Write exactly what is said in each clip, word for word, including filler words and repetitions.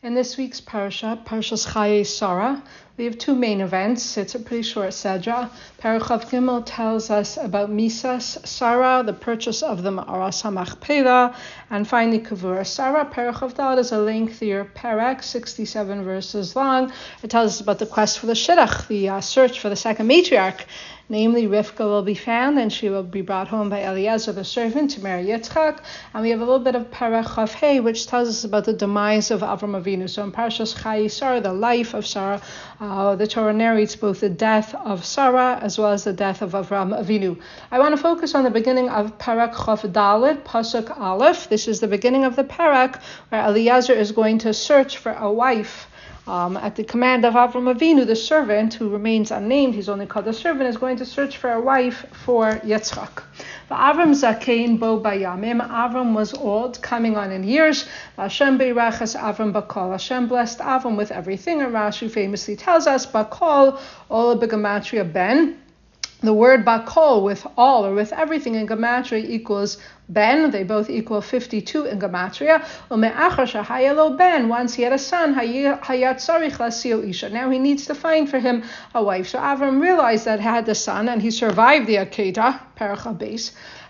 In this week's parasha, Parshas Chayei Sarah, we have two main events. It's a pretty short sedra. Parachav Gimel tells us about Misas Sarah, the purchase of the Ma'aras HaMachpelah, and finally Kavura Sarah. Parachav Dal is a lengthier parak, sixty-seven verses long. It tells us about the quest for the Shidduch, the uh, search for the second matriarch. Namely, Rivka will be found, and she will be brought home by Eliezer, the servant, to marry Yitzchak. And we have a little bit of Parachav Hey, which tells us about the demise of Avram Avinu. So in Parshas Chayei Sarah, the life of Sarah, uh, the Torah narrates both the death of Sarah as well as the death of Avram Avinu. I want to focus on the beginning of Parak Chav Dalet, Pasuk Aleph. This is the beginning of the parak where Eliezer is going to search for a wife. Um, at the command of Avram Avinu, the servant, who remains unnamed, he's only called a servant, is going to search for a wife for Yitzchak. Avram Zakein Bo Bayamim, Avram was old, coming on in years. Hashem Beirachas Avram Bakol, Hashem blessed Avram with everything, and Rashi famously tells us, Bakol, Ola Begamatria Ben. The word bakol, with all or with everything in gematria, equals ben. They both equal fifty-two in gematria. Ume'achar shahayelo ben. Once he had a son, hayat tzarich lasio isha. Now he needs to find for him a wife. So Avram realized that he had the son, and he survived the Akedah, Parach Beis.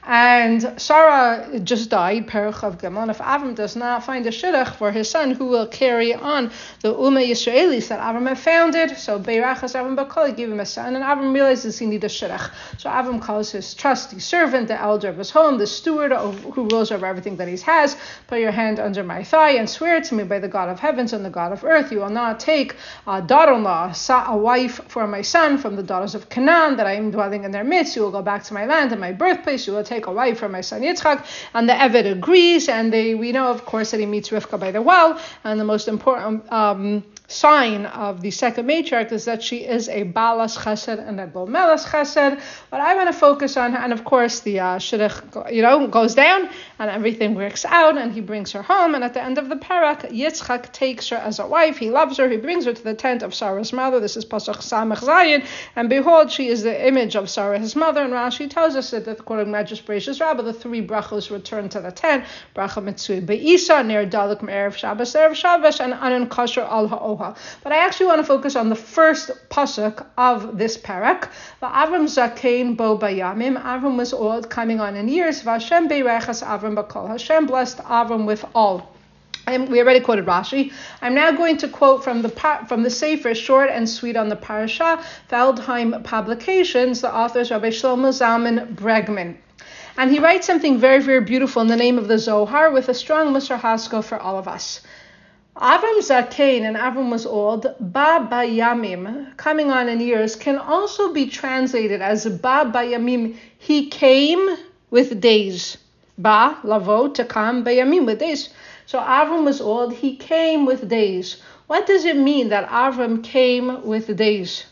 And Sarah just died, Perach of Gimel. And if Avram does not find a shidduch for his son, who will carry on the Ummah Yisraelis that Avram had founded, so Beirachas Avram Bakol, he gave him a son, and Avram realizes he needs a shidduch. So Avram calls his trusty servant, the elder of his home, the steward who rules over everything that he has, put your hand under my thigh and swear to me by the God of heavens and the God of earth, you will not take a daughter-in-law, a wife for my son from the daughters of Canaan, that I am dwelling in their midst. You will go back to my land and my birthplace. You will take a wife for my son Yitzchak. And the Eved agrees, and they we know, of course, that he meets Rivka by the well. And the most important um, sign of the second matriarch is that she is a Balas Chesed and a Bomelas Chesed. But I want to focus on, and of course, the uh, Shidduch, you know, goes down, and everything works out, and he brings her home. And at the end of the parak, Yitzchak takes her as a wife. He loves her. He brings her to the tent of Sarah's mother. This is Pasuk Samech Zayin. And behold, she is the image of Sarah, his mother. And Rashi tells us that, according to Medrash Bereishis Rabbah, the three brachos return to the tent. Bracha Mitzui Be'isa, Ner Dalek Me'erev Shabbos, Erev Shabbos, and Anan Kosher Al Ha'oha. But I actually want to focus on the first pasuk of this parak. Avram Zakein Bo Bayamim. Avram was old, coming on in years. Vashem Beirachas Avram Bakol. Hashem blessed Avram with all. And we already quoted Rashi. I'm now going to quote from the from the Sefer, short and sweet on the parasha, Feldheim Publications. The author is Rabbi Shlomo Zalman Bregman. And he writes something very, very beautiful in the name of the Zohar with a strong Musar Haskell for all of us. Avram Zakein, and Avram was old, Ba Bayamim, coming on in years, can also be translated as Ba Bayamim, he came with days. Ba, lavo, to come, Bayamim, with days. So Avram was old, he came with days. What does it mean that Avram came with days?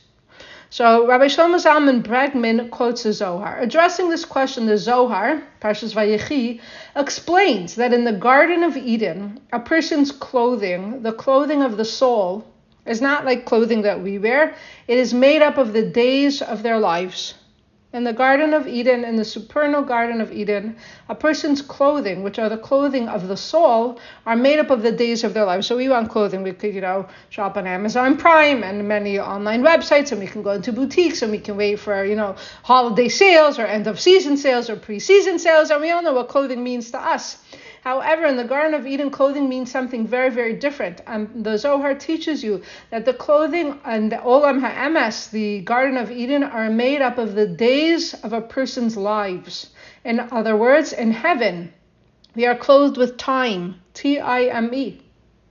So Rabbi Shlomo Zalman Bregman quotes the Zohar. Addressing this question, the Zohar, Parshas Vayechi, explains that in the Garden of Eden, a person's clothing, the clothing of the soul, is not like clothing that we wear. It is made up of the days of their lives. In the Garden of Eden, in the supernal Garden of Eden, a person's clothing, which are the clothing of the soul, are made up of the days of their lives. So we want clothing. We could, you know, shop on Amazon Prime and many online websites, and we can go into boutiques, and we can wait for, you know, holiday sales or end of season sales or pre-season sales, and we all know what clothing means to us. However, in the Garden of Eden, clothing means something very, very different. And the Zohar teaches you that the clothing and the Olam HaEmes, the Garden of Eden, are made up of the days of a person's lives. In other words, in heaven, we are clothed with time, T I M E.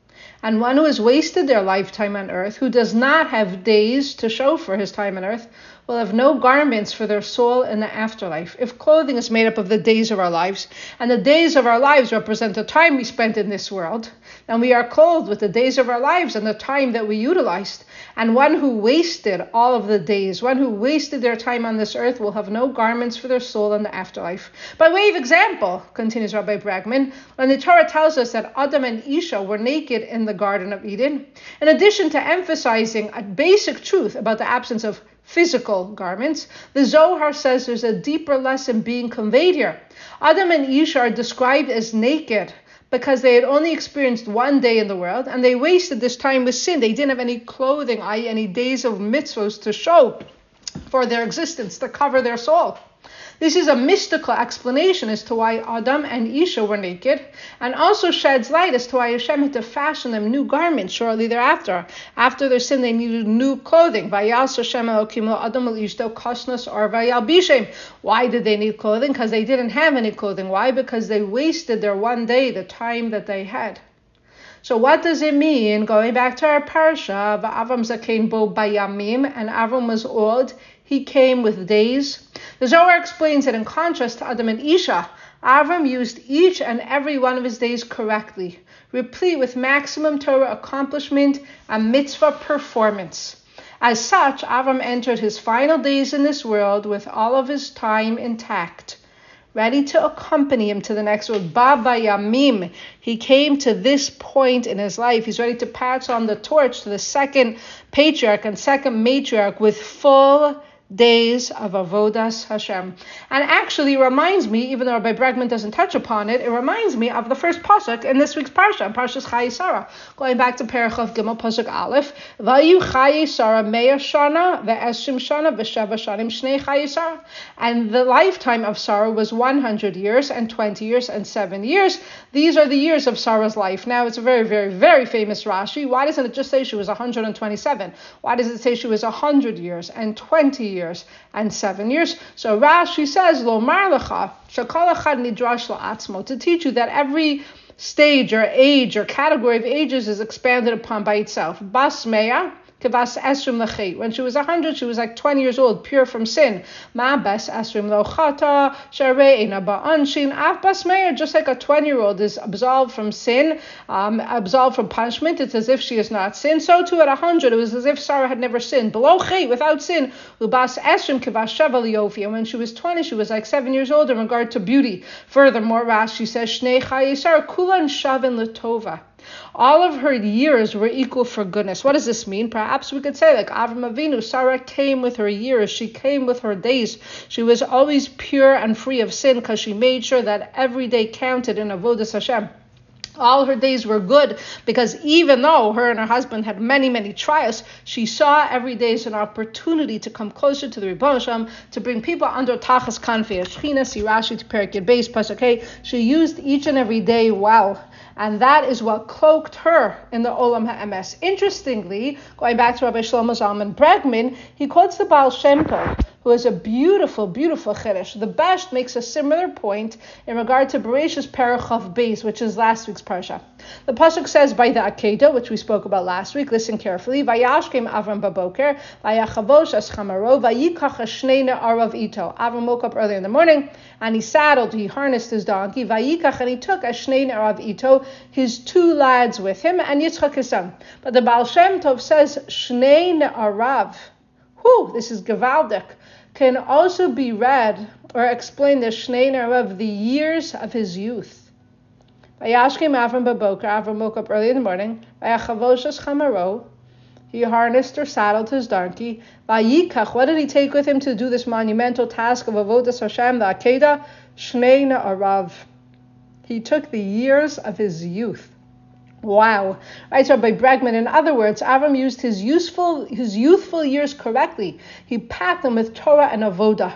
And one who has wasted their lifetime on earth, who does not have days to show for his time on earth, will have no garments for their soul in the afterlife. If clothing is made up of the days of our lives, and the days of our lives represent the time we spent in this world, then we are clothed with the days of our lives and the time that we utilized. And one who wasted all of the days, one who wasted their time on this earth, will have no garments for their soul in the afterlife. By way of example, continues Rabbi Bregman, when the Torah tells us that Adam and Isha were naked in the Garden of Eden, in addition to emphasizing a basic truth about the absence of physical garments, the Zohar says there's a deeper lesson being conveyed here. Adam and Isha are described as naked, because they had only experienced one day in the world, and they wasted this time with sin. They didn't have any clothing, that is any days of mitzvahs to show for their existence, to cover their soul. This is a mystical explanation as to why Adam and Isha were naked, and also sheds light as to why Hashem had to fashion them new garments shortly thereafter. After their sin, they needed new clothing. Why did they need clothing? Because they didn't have any clothing. Why? Because they wasted their one day, the time that they had. So what does it mean? Going back to our parsha, Avram zaken bo bayamim, and Avram was old. He came with days. The Zohar explains that in contrast to Adam and Isha, Avram used each and every one of his days correctly, replete with maximum Torah accomplishment and mitzvah performance. As such, Avram entered his final days in this world with all of his time intact, ready to accompany him to the next world. Baba Yamim, he came to this point in his life. He's ready to pass on the torch to the second patriarch and second matriarch with full days of Avodas Hashem. And actually reminds me, even though Rabbi Bregman doesn't touch upon it, it reminds me of the first pasuk in this week's parsha, Parshas Chayei Sarah. Going back to Parachav Gimel, pasuk Aleph, Vayu Chayei Sarah Meir Shana ve'Eshrim Shana ve'Sheva Shanim Shnei Chayei Sarah. And the lifetime of Sarah was one hundred years and twenty years and seven years. These are the years of Sarah's life. Now, it's a very, very, very famous Rashi. Why doesn't it just say she was one hundred twenty-seven? Why does it say she was one hundred years and twenty years? years and seven years. So Rashi says, Lo mar lecha, shekol echad nidrash la'atzmo, to teach you that every stage or age or category of ages is expanded upon by itself. Bas meya, kevas esrim lechei. When she was one hundred, she was like twenty years old, pure from sin. Ma bas esrim lochata, sharei ena ba'anshin. Af bas meya, just like a twenty-year-old is absolved from sin, um, absolved from punishment, it's as if she has not sinned. So too at one hundred, it was as if Sarah had never sinned. Below chei, without sin. Ubas esrim kevas sheva liyofi. And when she was twenty, she was like seven years old in regard to beauty. Furthermore, Rashi says, Shnei chayei Sarah kulan shavin letova. All of her years were equal for goodness. What does this mean? Perhaps we could say, like Avram Avinu, Sarah came with her years. She came with her days. She was always pure and free of sin because she made sure that every day counted in Avodas Hashem. All her days were good because even though her and her husband had many, many trials, she saw every day as an opportunity to come closer to the Ribbon Shem, to bring people under Tachas Kanfei Shechina, see Rashi to Perek Yud Beis, Pasuk Hey. She used each and every day well. And that is what cloaked her in the Olam HaEmes. Interestingly, going back to Rabbi Shlomo Zalman Bregman, he quotes the Baal Shem Tov, who has a beautiful, beautiful chiddush. The Besht makes a similar point in regard to Bereshis Parachav Beis, which is last week's parsha. The pasuk says by the Akedah, which we spoke about last week. Listen carefully. Vayashkem Avram baboker, vayachavosh as chamaro, vayikach shnei ne'arav ito. Avram woke up early in the morning and he saddled, he harnessed his donkey. Vayikach, and he took as shnei ne'arav ito, his two lads with him, and Yitzchak his son. But the Baal Shem Tov says shnei ne'arav. Whew, this is gevaldik. Can also be read or explained as shnei ne'arav, the years of his youth. Vayashkem Avram baboker, Avram woke up early in the morning. Vayachavosh es chamaro, he harnessed or saddled his donkey. Vayikach, what did he take with him to do this monumental task of Avodas Hashem, the Akedah? Shnei ne'arav. He took the years of his youth. Wow. Right, Rabbi Bregman, in other words, Avram used his useful, his youthful years correctly. He packed them with Torah and Avodah.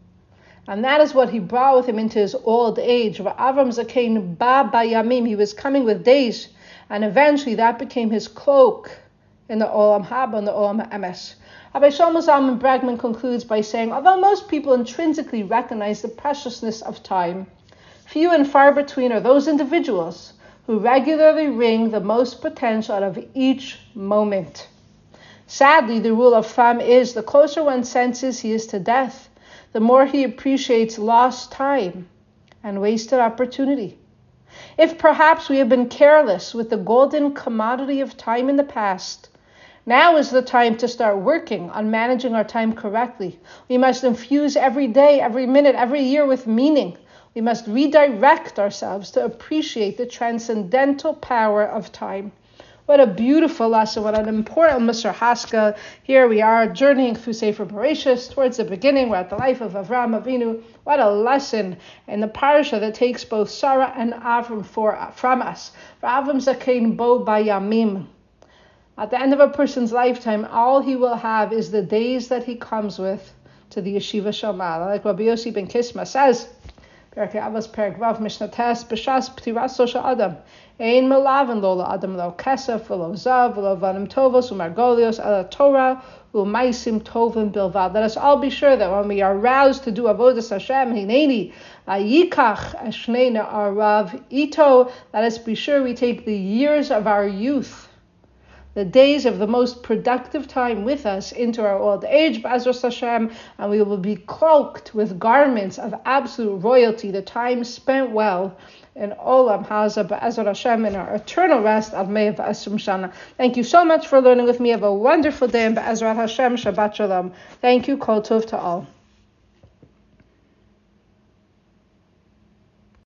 And that is what he brought with him into his old age. Avram Zakein ba bayamim, he was coming with days, and eventually that became his cloak in the Olam Haba and the Olam HaEmes. Rabbi Shlomo Zalman Bregman concludes by saying, although most people intrinsically recognize the preciousness of time, few and far between are those individuals who regularly wring the most potential out of each moment. Sadly, the rule of thumb is the closer one senses he is to death, the more he appreciates lost time and wasted opportunity. If perhaps we have been careless with the golden commodity of time in the past, now is the time to start working on managing our time correctly. We must infuse every day, every minute, every year with meaning. We must redirect ourselves to appreciate the transcendental power of time. What a beautiful lesson, what an important Musar Haskell. Here we are journeying through Sefer Bereshis towards the beginning. We're at the life of Avraham Avinu. What a lesson in the parasha that takes both Sarah and Avram for, from us. Avram Zakein Bo Bayamim. At the end of a person's lifetime, all he will have is the days that he comes with to the Yeshiva Shalmal. Like Rabbi Yossi ben Kisma says, Perek Avos Perek Vav Mishnah Tes B'Shas P'tiraso Shel Adam Ein Melavan Lo LaAdam Lo Kesef V'Lo Zav V'Lo Vanim Tovos U'Margolios Ela Torah U'Maisim Tovim Bilvad. Let us all be sure that when we are roused to do Avodas Hashem Hineni Ayikach Eshneina Arav Ito, let us be sure we take the years of our youth, the days of the most productive time with us into our old age, B'ezras Hashem, and we will be cloaked with garments of absolute royalty, the time spent well in Olam Haza, B'ezras Hashem, in our eternal rest of Mei V'Esrim Shana. Thank you so much for learning with me. Have a wonderful day, and B'ezras Hashem, Shabbat Shalom. Thank you, Kol Tov to all.